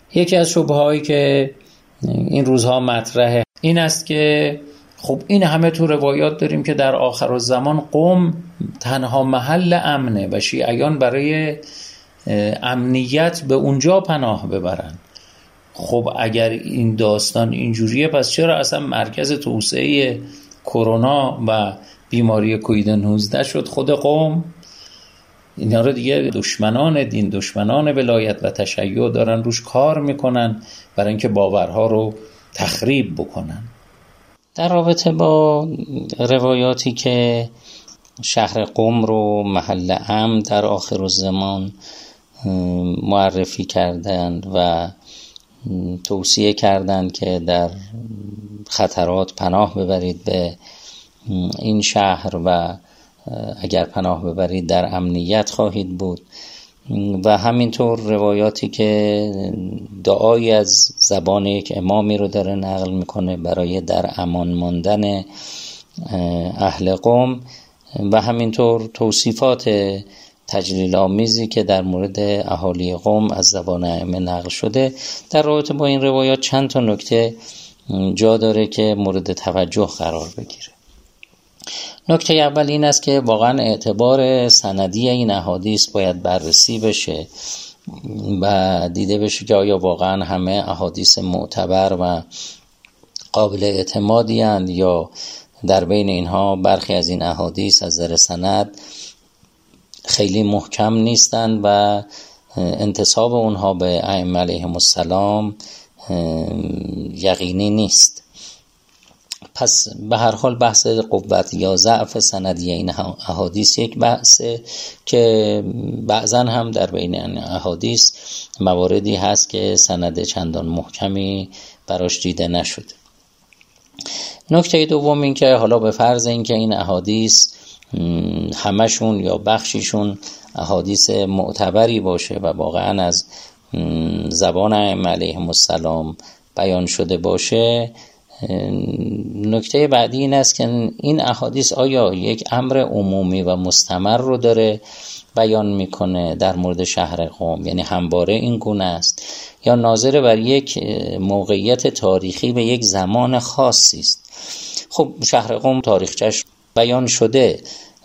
یکی از شبهه‌هایی که این روزها مطرحه این است که خب این همه تو روایات داریم که در آخرالزمان قم تنها محل امنه و شیعیان برای امنیت به اونجا پناه ببرن. خب اگر این داستان اینجوریه پس چرا اصلا مرکز توسعه کرونا و بیماری کووید 19 شد خود قم؟ اینا رو دیگه دشمنان دین، دشمنان ولایت و تشیع دارن روش کار میکنن برای اینکه باورها رو تخریب بکنن. در رابطه با روایاتی که شهر قم رو محل امن در آخرالزمان معرفی کردند و توصیه کردند که در خطرات پناه ببرید به این شهر و اگر پناه ببرید در امنیت خواهید بود، و همینطور روایاتی که دعایی از زبان یک امامی رو داره نقل میکنه برای در امان ماندن اهل قم، و همینطور توصیفات تجلیل آمیزی که در مورد اهالی قم از زبان ائمه نقل شده. در رابطه با این روایات چند تا نکته جا داره که مورد توجه قرار بگیره. نکته اول این است که واقعا اعتبار سندی این احادیث باید بررسی بشه و دیده بشه که آیا واقعا همه احادیث معتبر و قابل اعتمادی اند یا در بین اینها برخی از این احادیث از نظر سند خیلی محکم نیستند و انتساب اونها به ائمه علیهم السلام یقینی نیست. پس به هر حال بحث قوت یا ضعف سندی این احادیث یک بحثه که بعضا هم در بین این احادیث مواردی هست که سند چندان محکمی براش دیده نشده. نکته دوم این که حالا به فرض این که این احادیث همشون یا بخشیشون احادیث معتبری باشه و واقعا از زبان ائمه علیهم السلام بیان شده باشه، نکته بعدی این است که این احادیث آیا یک امر عمومی و مستمر رو داره بیان میکنه در مورد شهر قم، یعنی همواره این گونه است، یا ناظر بر یک موقعیت تاریخی به یک زمان خاصی است. خب شهر قم تاریخچه‌اش بیان شده،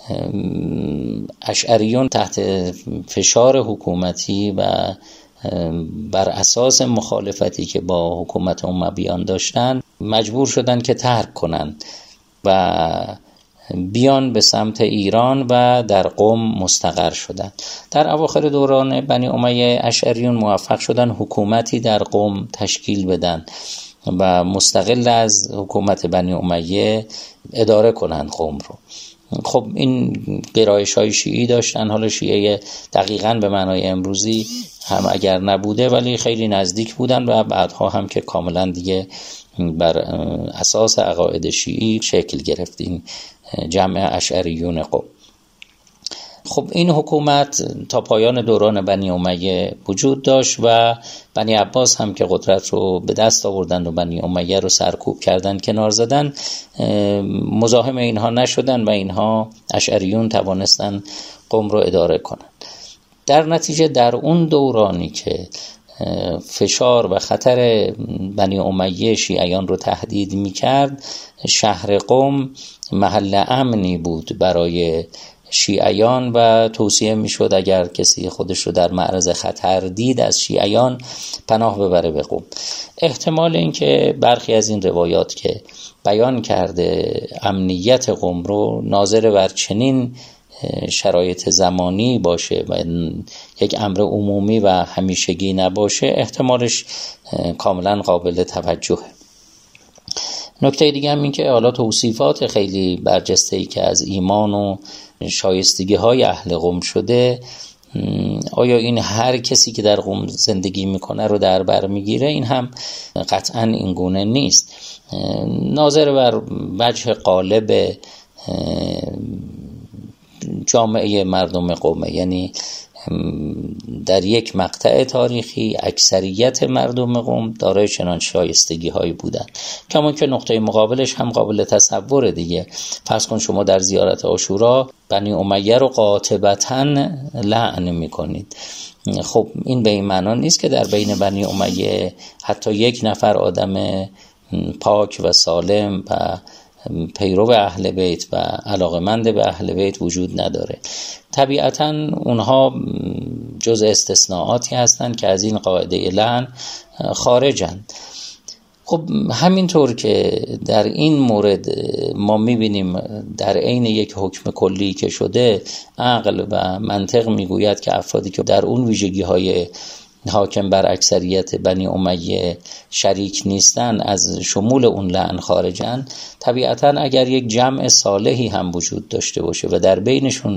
اشعریون تحت فشار حکومتی و بر اساس مخالفتی که با حکومت امویان داشتن مجبور شدن که ترک کنن و بیان به سمت ایران و در قم مستقر شدن. در اواخر دوران بنی امیه اشعریون موفق شدن حکومتی در قم تشکیل بدن و مستقل از حکومت بنی امیه اداره کنن قم رو. خب این گرایش‌های شیعی داشتن، حالا شیعه دقیقاً به معنای امروزی هم اگر نبوده ولی خیلی نزدیک بودن و بعدها هم که کاملاً دیگه بر اساس عقاید شیعی شکل گرفت این جمع اشعریون قم. خب این حکومت تا پایان دوران بنی امیه وجود داشت و بنی عباس هم که قدرت رو به دست آوردن و بنی امیه رو سرکوب کردن، کنار زدن، مزاحم اینها نشدن و اینها اشعریون توانستن قم رو اداره کنن. در نتیجه در اون دورانی که فشار و خطر بنی امیه شیعیان رو تهدید می‌کرد، شهر قم محل امنی بود برای شیعیان و توصیه میشد اگر کسی خودش رو در معرض خطر دید از شیعیان پناه ببره به قم. احتمال این که برخی از این روایات که بیان کرده امنیت قم رو ناظر بر چنین شرایط زمانی باشه و یک امر عمومی و همیشگی نباشه، احتمالش کاملا قابل توجهه. نکته دیگه هم این که حالا توصیفات خیلی برجسته‌ای که از ایمان و شایستگی های اهل قم شده، آیا این هر کسی که در قم زندگی میکنه رو در بر میگیره؟ این هم قطعا این گونه نیست. ناظر بر وجه غالب جامعه مردم قم، یعنی در یک مقطع تاریخی اکثریت مردم قم دارای چنان شایستگی هایی بودن، کما که نقطه مقابلش هم قابل تصوره دیگه. فرض کن شما در زیارت عاشورا بنی امیه رو قاطبتاً لعن میکنید، خب این به این معنا نیست که در بین بنی امیه حتی یک نفر آدم پاک و سالم و پیرو اهل بیت و علاقمند به اهل بیت وجود نداره. طبیعتاً اونها جز استثناءاتی هستند که از این قاعده لعن خارجند. خب همینطور که در این مورد ما میبینیم در عین یک حکم کلی که شده عقل و منطق میگوید که افرادی که در اون ویژگی‌های حاکم بر اکثریت بنی امیه شریک نیستن از شمول اون لعن خارجن. طبیعتاً اگر یک جمع صالحی هم وجود داشته باشه و در بینشون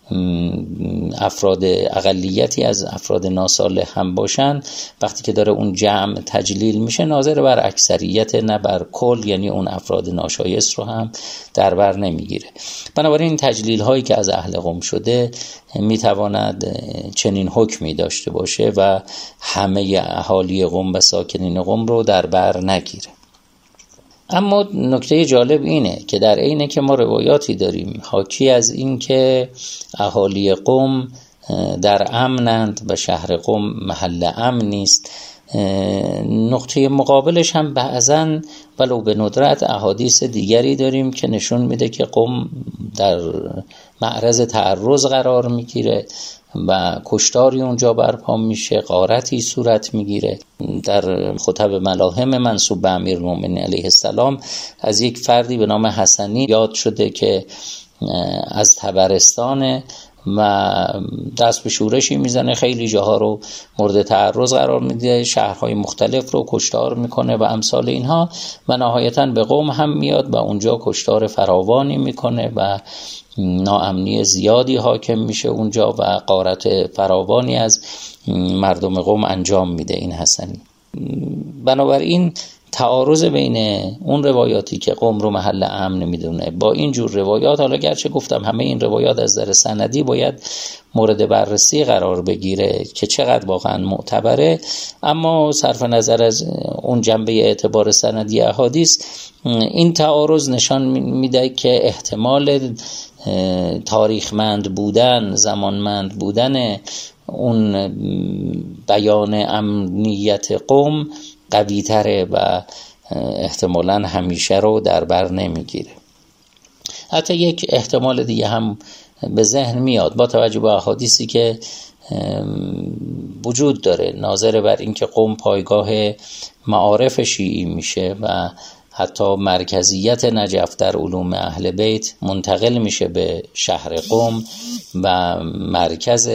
افراد اقلیتی از افراد ناصالح هم باشن، وقتی که داره اون جمع تجلیل میشه ناظر بر اکثریت نه بر کل، یعنی اون افراد ناشایست رو هم در بر نمیگیره. بنابراین این تجلیل هایی که از اهل قم شده میتواند چنین حکمی داشته باشه و همه اهالی قم و ساکنین قم رو در بر نگیره. اما نکته جالب اینه که در عین که ما روایاتی داریم حاکی از این که اهالی قم در امنند و شهر قم محل امن نیست، نقطه مقابلش هم بعضن ولو به ندرت احادیث دیگری داریم که نشون میده که قم در معرض تعرض قرار میگیره و کشتاری اونجا برپا میشه، غارتی صورت میگیره. در خطب ملاهم منسوب به امیرالمومنین علیه السلام از یک فردی به نام حسنی یاد شده که از طبرستان و دست به شورشی میزنه، خیلی جاها رو مورد تعرض قرار میده، شهرهای مختلف رو کشتار میکنه و امثال اینها، و نهایتاً به قم هم میاد و اونجا کشتار فراوانی میکنه و ناامنی زیادی حاکم میشه اونجا و غارت فراوانی از مردم قم انجام میده این حسنی. بنابراین تعارض بین اون روایاتی که قم رو محل امن میدونه با این جور روایات، حالا گرچه گفتم همه این روایات از نظر سندی باید مورد بررسی قرار بگیره که چقدر واقعا معتبره، اما صرف نظر از اون جنبه اعتبار سندی احادیث این تعارض نشان میده که احتمال تاریخمند بودن، زمانمند بودن اون بیان امنیت قم قوی تره و احتمالاً همیشه رو در بر نمیگیره. حتی یک احتمال دیگه هم به ذهن میاد با توجه به احادیثی که وجود داره ناظر بر اینکه قم پایگاه معارف شیعی میشه و حتی مرکزیت نجف در علوم اهل بیت منتقل میشه به شهر قم و مرکز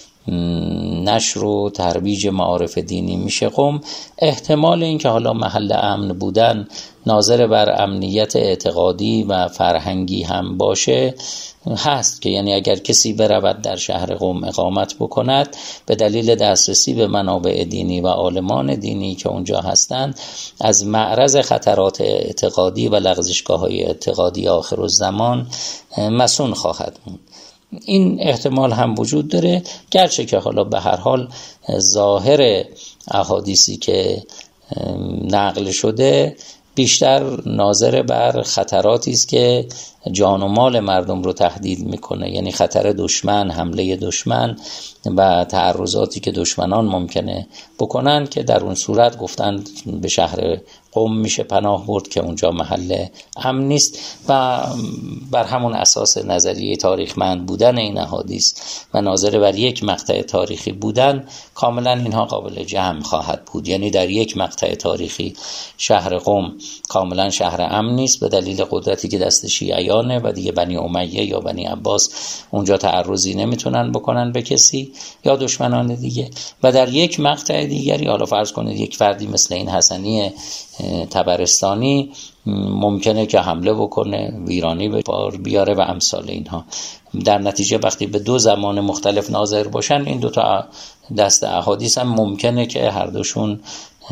نشر و ترویج معارف دینی میشه قم. احتمال این که حالا محل امن بودن ناظر بر امنیت اعتقادی و فرهنگی هم باشه هست، که یعنی اگر کسی برود در شهر قم اقامت بکند به دلیل دسترسی به منابع دینی و عالمان دینی که اونجا هستند از معرض خطرات اعتقادی و لغزشگاه‌های اعتقادی آخرالزمان مصون خواهد بود. این احتمال هم وجود داره، گرچه که حالا به هر حال ظاهر احادیثی که نقل شده بیشتر ناظر بر خطراتی است که جان و مال مردم رو تهدید میکنه، یعنی خطر دشمن، حمله دشمن و تعرضاتی که دشمنان ممکنه بکنن، که در اون صورت گفتن به شهر قم میشه پناه برد که اونجا محل امن نیست و بر همون اساس نظریه تاریخمند بودن این احادیث و ناظر بر یک مقطع تاریخی بودن کاملا اینها قابل جمع خواهد بود. یعنی در یک مقطع تاریخی شهر قم کاملا شهر امن نیست به دلیل قدرتی که دست شیعیانه و دیگه بنی امیه یا بنی عباس اونجا تعرضی نمیتونن بکنن به کسی یا دشمنان دیگه، و در یک مقطع دیگری حالا فرض کنید یک فردی مثل این حسنی طبرستانی ممکنه که حمله بکنه، ویرانی به بار بیاره و امثال اینها. در نتیجه وقتی به دو زمان مختلف ناظر باشن این دو تا دست احادیث هم ممکنه که هر دوشون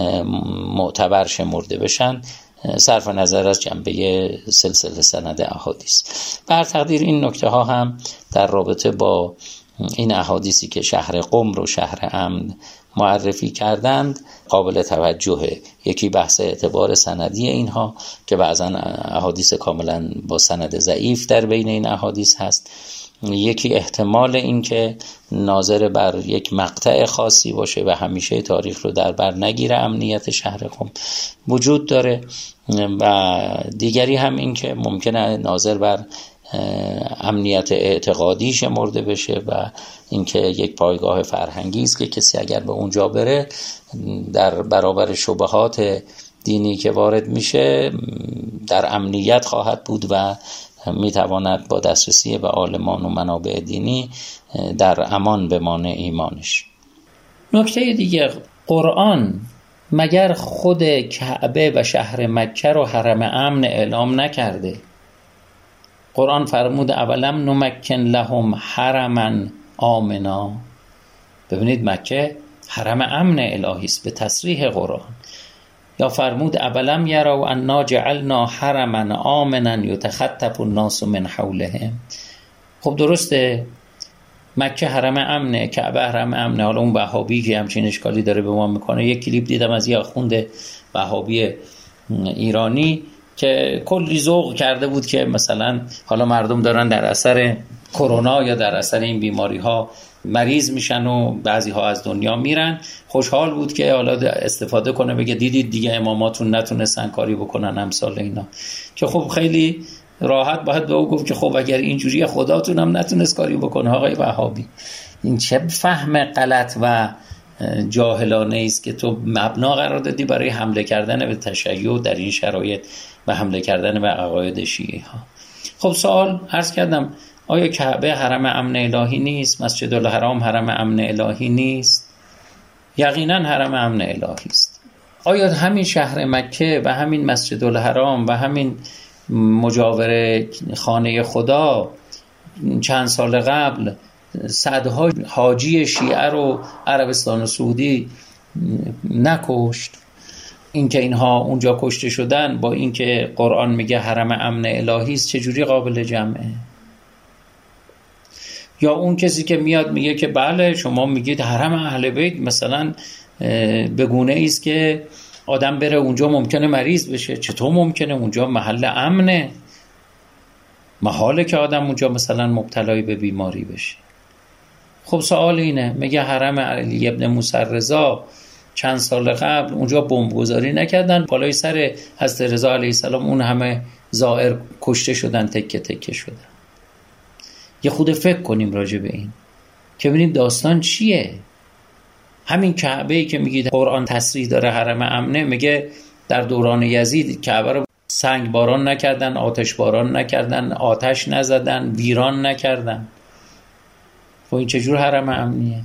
معتبر شمرده بشن صرف نظر از جنبه سلسله سند احادیث. بر تقدیر این نکته ها هم در رابطه با این احادیثی که شهر قم رو شهر امن معرفی کردند قابل توجهه. یکی بحث اعتبار سندی اینها که بعضا احادیث کاملا با سند ضعیف در بین این احادیث هست، یکی احتمال این که ناظر بر یک مقطع خاصی باشه و همیشه تاریخ رو در بر نگیره امنیت شهر قم وجود داره، و دیگری هم این که ممکنه ناظر بر امنیت اعتقادی شمرده بشه و اینکه یک پایگاه فرهنگی است که کسی اگر به اونجا بره در برابر شبهات دینی که وارد میشه در امنیت خواهد بود و میتواند با دسترسی به عالمان و منابع دینی در امان بمانه ایمانش. نکته دیگه، قرآن مگر خود کعبه و شهر مکه رو حرم امن اعلام نکرده؟ قرآن فرمود اولم نمکن لهم حرما آمنا. ببینید مکه حرم امن الهی است به تصریح قرآن. یا فرمود اولم یروا انا جعلنا حرما آمنا یتخطف الناس من حولهم. خب درسته مکه حرم امنه، کعبه حرم امنه. حالا اون وهابی که همچین اشکالی داره به ما میکنه، یک کلیپ دیدم از یه آخوند وهابی ایرانی که کلی ذوق کرده بود که مثلا حالا مردم دارن در اثر کرونا یا در اثر این بیماری ها مریض میشن و بعضی ها از دنیا میرن. خوشحال بود که حالا استفاده کنه بگه دیدید دیگه اماماتون نتونستن کاری بکنن امثال اینا، که خب خیلی راحت باید به او گفت که خب اگر اینجوری خداتون هم نتونست کاری بکنه. آقای وهابی، این چه فهم غلط و جاهلانه است که تو مبنا قرار دادی برای حمله کردن به تشیع در این شرایط و حمله کردن به عقاید شیعه ها. خب سوال عرض کردم، آیا کعبه حرم امن الهی نیست؟ مسجد الحرام حرم امن الهی نیست؟ یقینا حرم امن الهی است. آیا همین شهر مکه و همین مسجد الحرام و همین مجاور خانه خدا چند سال قبل صدها حاجی شیعه رو عربستان و سعودی نکشت؟ اینکه اینها اونجا کشته شدن با اینکه قرآن میگه حرم امن الهی است چجوری قابل جمعه؟ یا اون کسی که میاد میگه که بله شما میگید حرم اهل بیت مثلا به گونه است که آدم بره اونجا ممکنه مریض بشه. چطور ممکنه؟ اونجا محل امنه، محاله که آدم اونجا مثلا مبتلای به بیماری بشه. خب سوال اینه، میگه حرم علی ابن موسی رضا چند سال قبل اونجا بمبگذاری نکردن بالای سر حضرت رضا علیه السلام اون همه زائر کشته شدن، تکه تکه شدن؟ یه خود فکر کنیم راجع به این که ببینیم داستان چیه. همین کعبه‌ای که میگید قرآن تصریح داره حرم امنه، میگه در دوران یزید کعبه رو سنگ باران نکردن، آتش باران نکردن، آتش نزدن، ویران نکردن. و این چجور حرم امنیه؟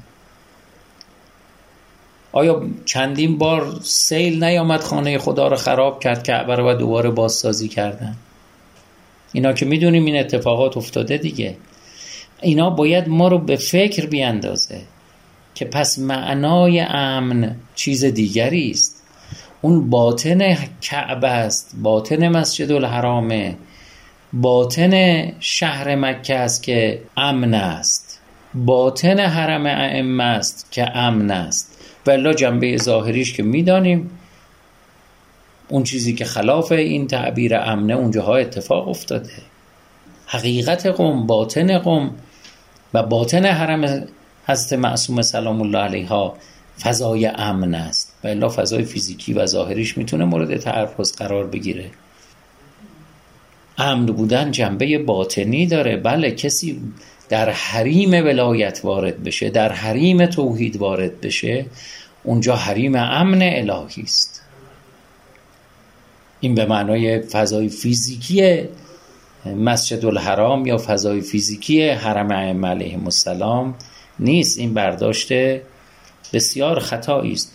آیا چندین بار سیل نیامد خانه خدا رو خراب کرد، کعبه رو و دوباره بازسازی کردن؟ اینا که میدونیم این اتفاقات افتاده دیگه. اینا باید ما رو به فکر بیاندازه که پس معنای امن چیز دیگری است. اون باطن کعبه است، باطن مسجد الحرامه، باطن شهر مکه است که امن است، باطن حرم ائمه است که امن است. ولی جنبه ظاهریش که میدانیم اون چیزی که خلاف این تعبیر امنه اونجاها اتفاق افتاده. حقیقت قم، باطن قم و باطن حرم حضرت معصومه سلام الله علیها فضای امن است، و الا فضای فیزیکی و ظاهریش میتونه مورد تعرض قرار بگیره. امن بودن جنبه باطنی داره. بله کسی در حریم ولایت وارد بشه، در حریم توحید وارد بشه، اونجا حریم امن الهی است. این به معنای فضای فیزیکی مسجد الحرام یا فضای فیزیکی حرم ائمه علیهم السلام نیست. این برداشت بسیار خطایی است.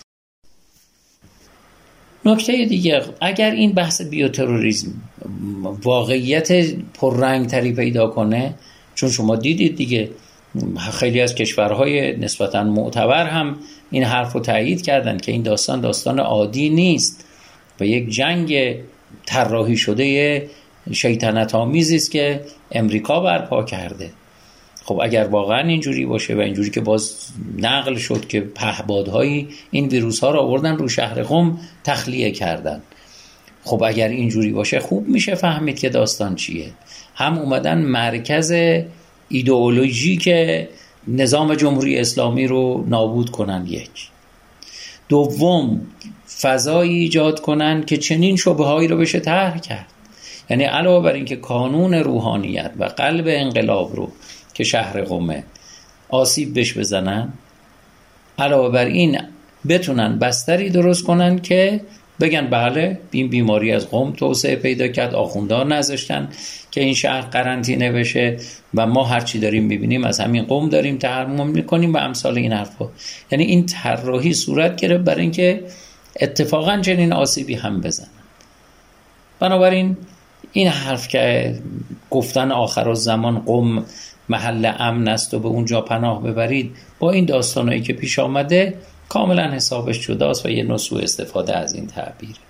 نکته دیگه، اگر این بحث بیوتروریسم واقعیت پررنگ تری پیدا کنه، چون شما دیدید دیگه خیلی از کشورهای نسبتاً معتبر هم این حرف رو تایید کردن که این داستان عادی نیست و یک جنگ طراحی شده شیطنت آمیزی است که امریکا برپا کرده. خب اگر واقعا اینجوری باشه و اینجوری که باز نقل شد که پهپادهایی این ویروس ها رو آوردن رو شهر قم تخلیه کردن، خب اگر اینجوری باشه خوب میشه فهمید که داستان چیه. هم اومدن مرکز ایدئولوژی که نظام جمهوری اسلامی رو نابود کنن. یک. دوم، فضایی ایجاد کنن که چنین شبههایی رو بشه طرح کرد. یعنی علاوه بر این که کانون روحانیت و قلب انقلاب رو که شهر قم آسیب بش بزنن، علاوه بر این بتونن بستری درست کنن که بگن بله این بیماری از قم توسعه پیدا کرد، آخوندان نذاشتن که این شهر قرنطینه بشه و ما هرچی داریم میبینیم از همین قم داریم تحمل میکنیم و امثال این حرفا. یعنی این طراحی صورت گرفت برای اینکه اتفاقا چنین آسیبی هم بزنن. بنابراین این حرف که گفتن آخرالزمان قم محل امن است و به اونجا پناه ببرید، با این داستانایی که پیش آمده کاملا حسابش جداست و یه نوع سوء استفاده از این تعبیر.